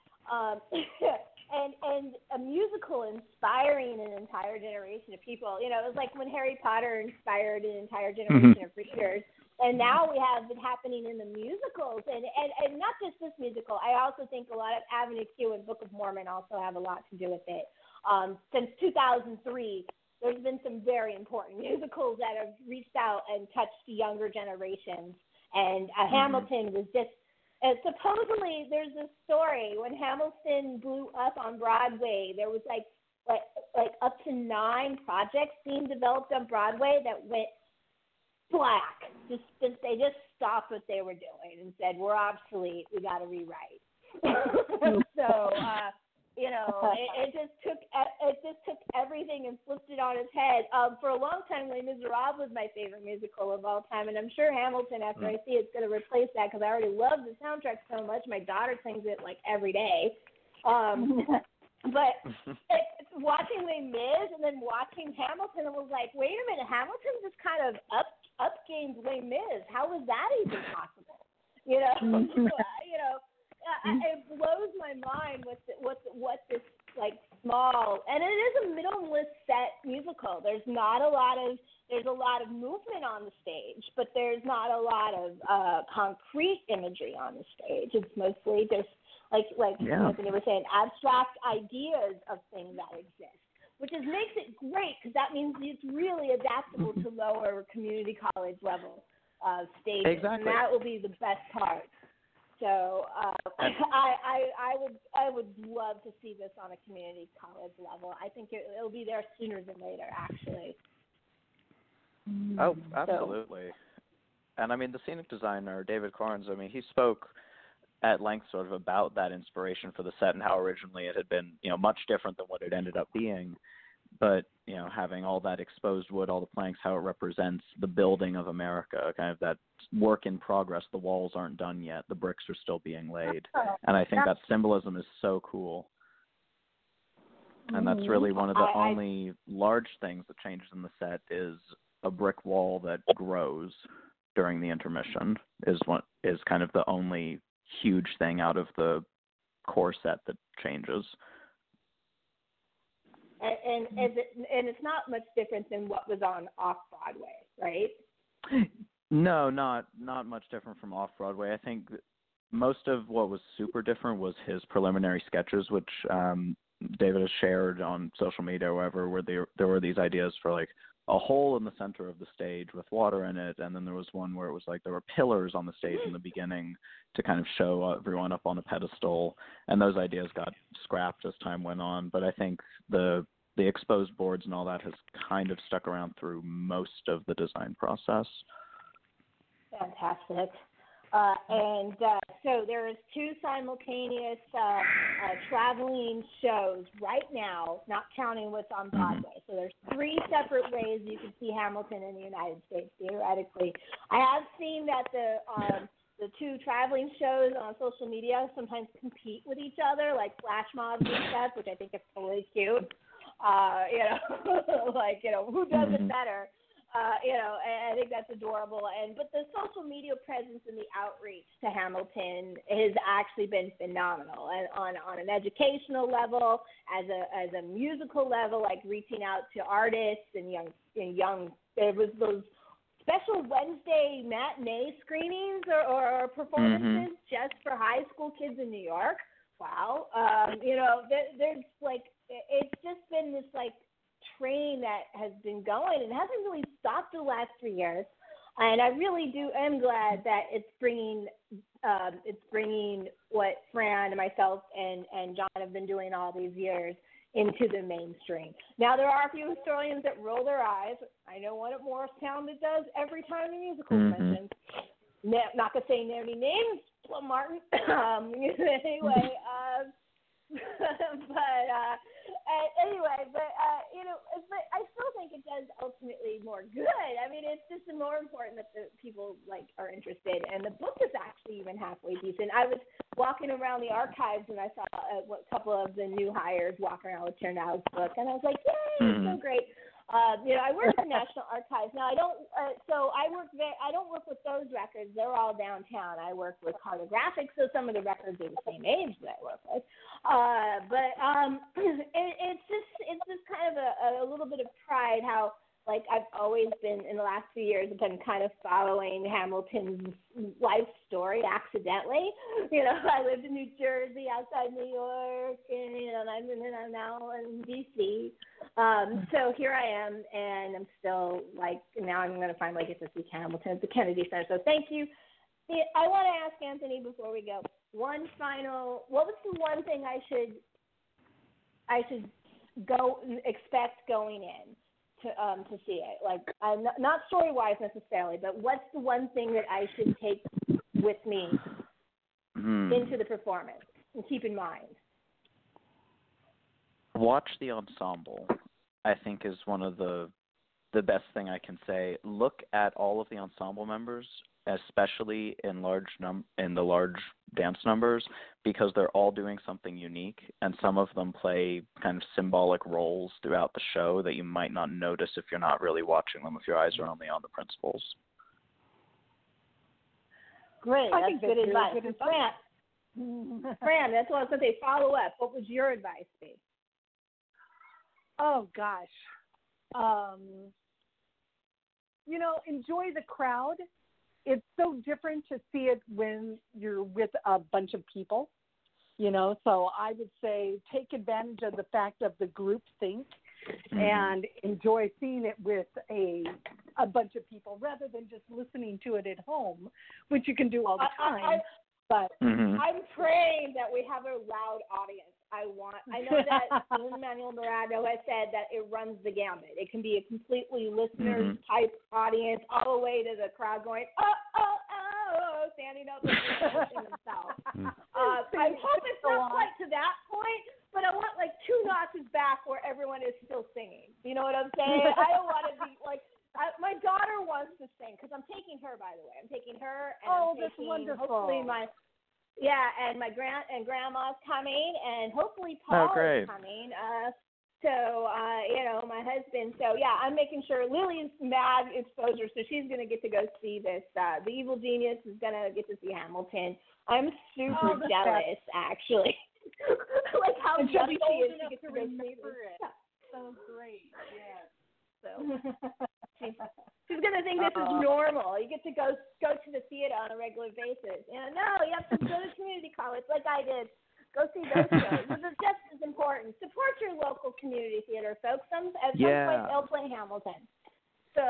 And a musical inspiring an entire generation of people. It was like when Harry Potter inspired an entire generation of readers. And now we have it happening in the musicals. And not just this musical. I also think a lot of Avenue Q and Book of Mormon also have a lot to do with it. Since 2003, there's been some very important musicals that have reached out and touched younger generations. And Hamilton was just, supposedly there's this story when Hamilton blew up on Broadway, there was like up to 9 projects being developed on Broadway that went black. They just stopped what they were doing and said, we're obsolete, we got to rewrite. So, it just took everything and flipped it on its head. For a long time, Les Miserables was my favorite musical of all time, and I'm sure Hamilton, after I see it's going to replace that because I already love the soundtrack so much. My daughter sings it like every day. But watching Les Mis and then watching Hamilton, I was like, wait a minute, Hamilton just kind of upgained Les Mis. How was that even possible? It blows my mind what this like small, and it is a minimalist set musical. There's a lot of movement on the stage, but there's not a lot of concrete imagery on the stage. It's mostly just like Anthony was saying, abstract ideas of things that exist, which makes it great because that means it's really adaptable to lower community college level stages. Exactly. And that will be the best part. So I would love to see this on a community college level. I think it'll be there sooner than later, actually. Oh, absolutely. And I mean, the scenic designer, David Corns, he spoke at length sort of about that inspiration for the set and how originally it had been, much different than what it ended up being. But, having all that exposed wood, all the planks, how it represents the building of America, kind of that work in progress. The walls aren't done yet. The bricks are still being laid. And I think that symbolism is so cool. And that's really one of the only large things that changes in the set is a brick wall that grows during the intermission is kind of the only huge thing out of the core set that changes. And it's not much different than what was on Off-Broadway, right? No, not much different from Off-Broadway. I think most of what was super different was his preliminary sketches, which David has shared on social media or wherever, where there were these ideas for like a hole in the center of the stage with water in it, and then there was one where it was like there were pillars on the stage in the beginning to kind of show everyone up on a pedestal, and those ideas got scrapped as time went on. But I think the exposed boards and all that has kind of stuck around through most of the design process. Fantastic. So there's 2 simultaneous traveling shows right now, not counting what's on Broadway. So there's 3 separate ways you can see Hamilton in the United States, theoretically. I have seen that the 2 traveling shows on social media sometimes compete with each other, like flash mobs and stuff, which I think is totally cute. Who does it better? I think that's adorable. But the social media presence and the outreach to Hamilton has actually been phenomenal. And on an educational level, as a musical level, like reaching out to artists and young. There was those special Wednesday matinee screenings or performances just for high school kids in New York. Wow. There's like it's just been this like train that has been going and hasn't really stopped the last 3 years, and I really am glad that it's bringing what Fran and myself and John have been doing all these years into the mainstream. Now there are a few historians that roll their eyes. I know one at Morristown that does every time a musical is mentioned. Not gonna say any names, Martin. Anyway. But I still think it does ultimately more good. I mean, it's just more important that the people are interested, and the book is actually even halfway decent. I was walking around the archives and I saw a couple of the new hires walking around with Chernow's book, and I was like, yay, it's so great. I work at the National Archives now. I don't work with those records. They're all downtown. I work with Cartographic, so some of the records are the same age that I work with. It's just kind of a little bit of pride how I've always been in the last few years. I've been kind of following Hamilton's life story accidentally. I lived in New Jersey, outside New York, and I'm now in DC. So here I am, and I'm still now I'm going to finally get to see Hamilton at the Kennedy Center. So thank you. I want to ask Anthony before we go. What was the one thing I should expect going in to see it? Not story-wise necessarily, but what's the one thing that I should take with me into the performance and keep in mind? Watch the ensemble, I think, is one of the best thing I can say. Look at all of the ensemble members, especially in the large dance numbers, because they're all doing something unique, and some of them play kind of symbolic roles throughout the show that you might not notice if you're not really watching them, if your eyes are only on the principals. Great, that's good advice. Fran, that's what I was going to say. Follow up. What would your advice be? Oh gosh, enjoy the crowd. It's so different to see it when you're with a bunch of people, so I would say take advantage of the fact of the group think and enjoy seeing it with a bunch of people rather than just listening to it at home, which you can do all the time. I'm praying that we have a loud audience. I know that Lin-Manuel Miranda has said that it runs the gamut. It can be a completely listener type audience, all the way to the crowd going, oh, standing up and pushing themselves. I hope it's not quite to that point, but I want 2 notches back where everyone is still singing. You know what I'm saying? I don't want to be my daughter wants to sing because I'm taking her, by the way. I'm taking her, and that's wonderful. Hopefully and my grandma's coming, and hopefully Paul is coming. My husband. So yeah, I'm making sure Lily's mad exposure, so she's gonna get to go see this. The Evil Genius is gonna get to see Hamilton. I'm super jealous, actually. How young she is to get to remember it. So great, yeah. So she's gonna think this is normal. You get to go to the theater on a regular basis. No, you have to go to community college like I did. Go see those shows. This is just as important. Support your local community theater, folks. At some point they'll play Hamilton. So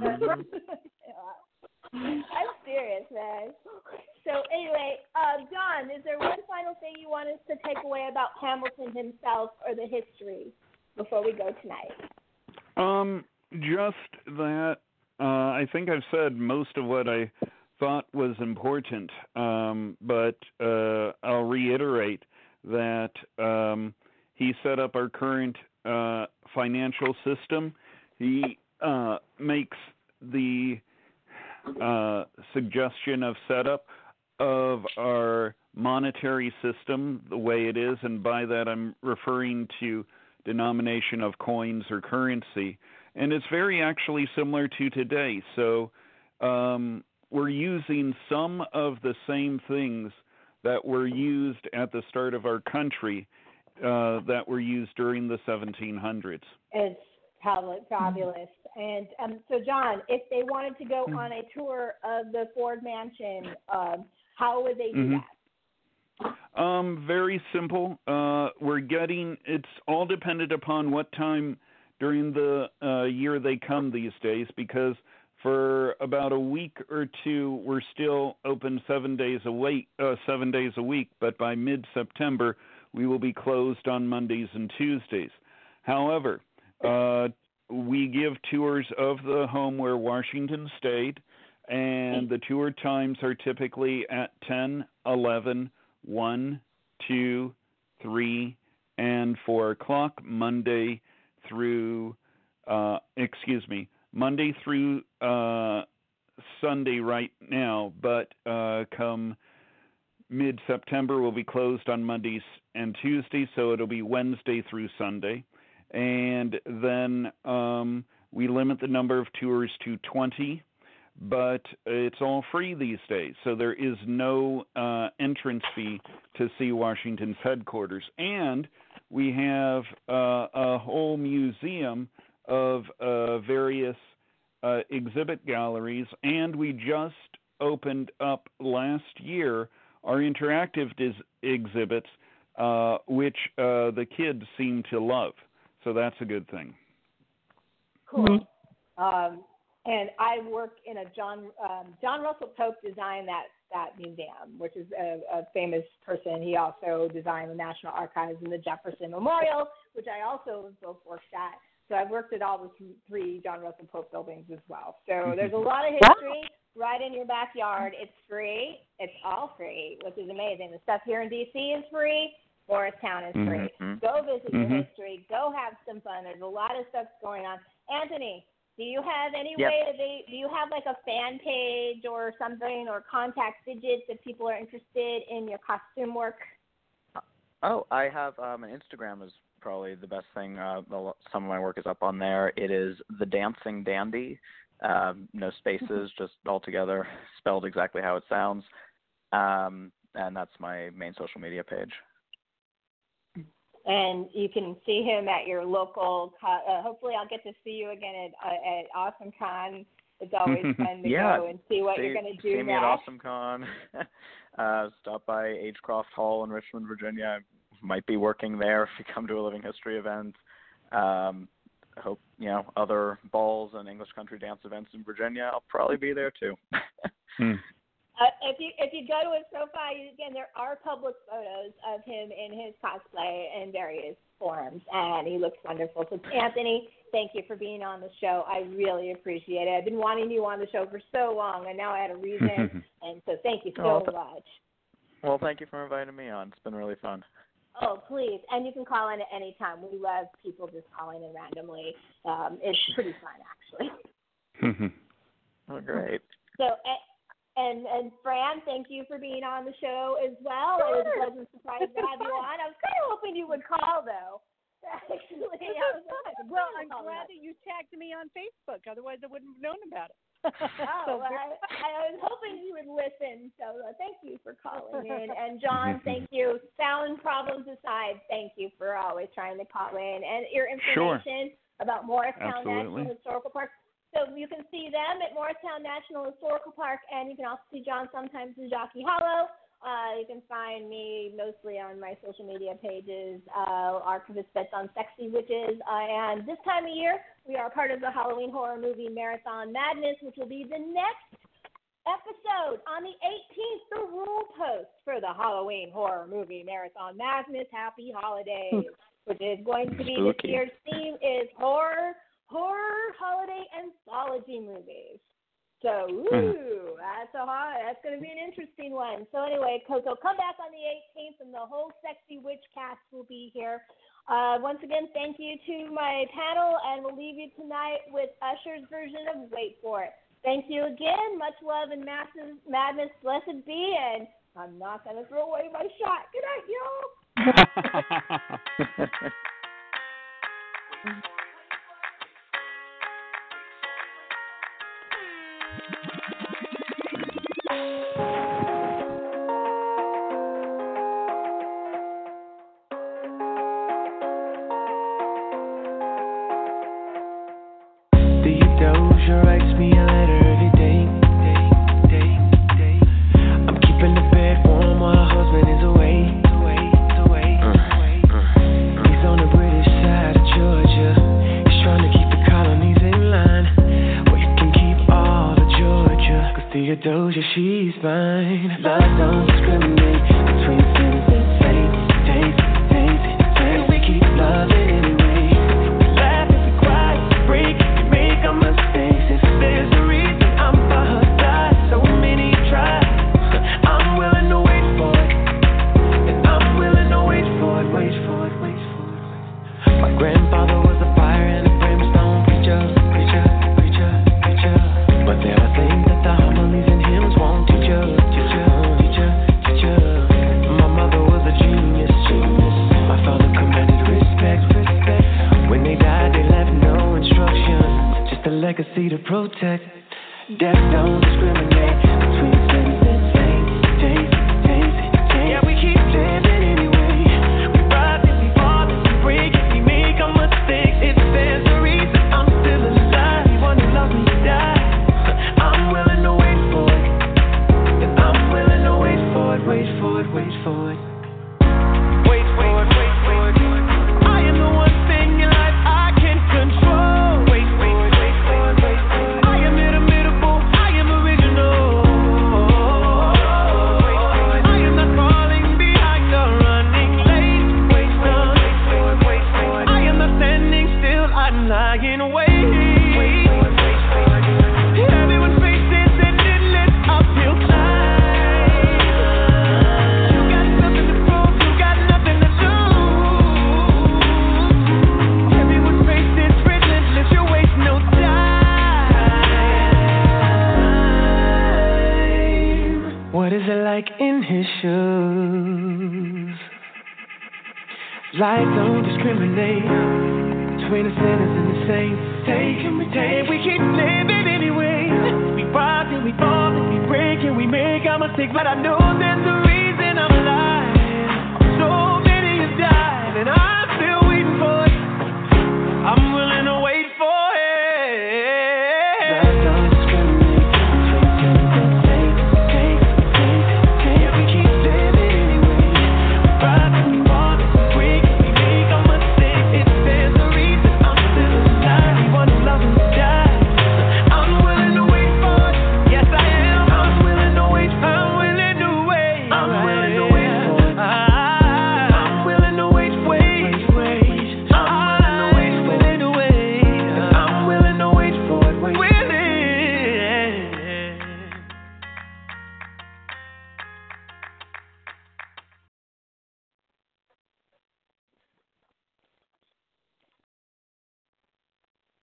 I'm serious, man. So anyway, John, is there one final thing you want us to take away about Hamilton himself or the history before we go tonight? Just that I think I've said most of what I thought was important, but I'll reiterate that he set up our current financial system. He makes the suggestion of setup of our monetary system the way it is, and by that I'm referring to denomination of coins or currency, and it's very actually similar to today. So we're using some of the same things that were used at the start of our country that were used during the 1700s. It's fabulous. And so, John, if they wanted to go on a tour of the Ford Mansion, how would they do that? Very simple. It's all dependent upon what time during the year they come these days, because for about a week or two, we're still open 7 days a week, but by mid-September, we will be closed on Mondays and Tuesdays. However, we give tours of the home where Washington stayed, and the tour times are typically at 10, 11, 1, 2, 3, and 4 o'clock, Monday through Sunday right now, but come mid-September we'll be closed on Mondays and Tuesdays, so it'll be Wednesday through Sunday. And then we limit the number of tours to 20, but it's all free these days, so there is no entrance fee to see Washington's headquarters. And we have a whole museum of various exhibit galleries, and we just opened up last year our interactive exhibits, which the kids seem to love. So that's a good thing. Cool. And I work in a John Russell Pope designed that museum, which is a famous person. He also designed the National Archives and the Jefferson Memorial, which I also both worked at. So I've worked at all the three John Russell Pope buildings as well. So there's a lot of history right in your backyard. It's free. It's all free, which is amazing. The stuff here in D.C. is free. Morristown is free. Go visit your history. Go have some fun. There's a lot of stuff going on. Anthony, do you have any way do you have like a fan page or something, or contact digits if people are interested in your costume work? Oh, I have an Instagram is probably the best thing. Some of my work is up on there. It is The Dancing Dandy. No spaces, just all together, spelled exactly how it sounds. And that's my main social media page. And you can see him at your local. Hopefully, I'll get to see you again at AwesomeCon. It's always fun to go and see what you're going to do see me at AwesomeCon. Stop by Agecroft Hall in Richmond, Virginia. I might be working there if you come to a Living History event. I hope, other balls and English country dance events in Virginia, I'll probably be there too. If you go to his profile, again, there are public photos of him in his cosplay in various forms, and he looks wonderful. So, Anthony, thank you for being on the show. I really appreciate it. I've been wanting you on the show for so long, and now I had a reason, and so thank you so much. Well, thank you for inviting me on. It's been really fun. Oh, please. And you can call in at any time. We love people just calling in randomly. It's pretty fun, actually. Oh, great. So, and Fran, thank you for being on the show as well. Sure. It was a pleasant surprise to have you on. I was kind of hoping you would call, though. Actually, well, I'm glad that you tagged me on Facebook. Otherwise, I wouldn't have known about it. I was hoping you would listen. So thank you for calling in. And John, thank you. Sound problems aside, thank you for always trying to call in. And your information about Morristown National Historical Park. So you can see them at Morristown National Historical Park, and you can also see John sometimes in Jockey Hollow. You can find me mostly on my social media pages, Archivist Bets on Sexy Witches. And this time of year, we are part of the Halloween Horror Movie Marathon Madness, which will be the next episode on the 18th, the rule post for the Halloween Horror Movie Marathon Madness. Happy holidays, which is going to be this year's theme is horror holiday anthology movies. So, that's going to be an interesting one. So anyway, Coco, come back on the 18th, and the whole Sexy Witch cast will be here. Once again, thank you to my panel, and we'll leave you tonight with Usher's version of Wait For It. Thank you again. Much love and massive madness. Blessed be, and I'm not going to throw away my shot. Good night, y'all. Doja writes me a letter every day. I'm keeping the bed warm while her husband is away. He's on the British side of Georgia. He's trying to keep the colonies in line. Well, you can keep all of Georgia, 'cause Theodosia, she's fine. Love don't discriminate between sinners and saints. And we keep loving anyway. We laugh if we cry, we break, we make our mistakes. If there's a reason, I'm by her side. So many try. I'm willing to wait for it. And I'm willing to wait for it. My grandfather was a fire and a brimstone preacher. But there are things that the homilies and hymns won't teach us. My mother was a genius. My father commanded respect. When they died, they left no instructions, just a legacy to protect. Death don't discriminate between sinners and saints. Yeah, we keep living anyway. We rise and we fall and we break and we make our mistakes. If there's a reason I'm still alive, anyone who loves me died. I'm willing to wait for it. And I'm willing to wait for it. Wait for it. I am the one thing in life I can control. Wait for it. I am inimitable, I am original. I am not falling behind or running late. Wait for it. I am not standing still, I'm lying awake. Everyone faces an endless uphill climb. You got something to prove, you got nothing to lose. Everyone faces relentless, you waste no time. What is it like in his shoes? Life don't discriminate between the sinners and the saints. We keep living anyway. We rise and we fall and we break and we make our mistakes, but I know there's a